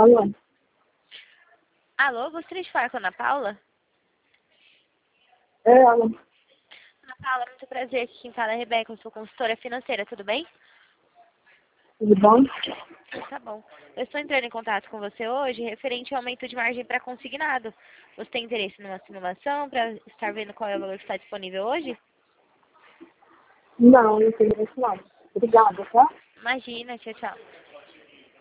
Alô? Alô, gostaria de falar com a Ana Paula? Alô? Ana Paula, muito prazer. Aqui quem fala é a Rebeca, eu sou consultora financeira, tudo bem? Tudo bom? Tá bom. Eu estou entrando em contato com você hoje referente ao aumento de margem para consignado. Você tem interesse numa simulação para estar vendo qual é o valor que está disponível hoje? Não tenho interesse não. Obrigada, tá? Imagina, tchau, tchau.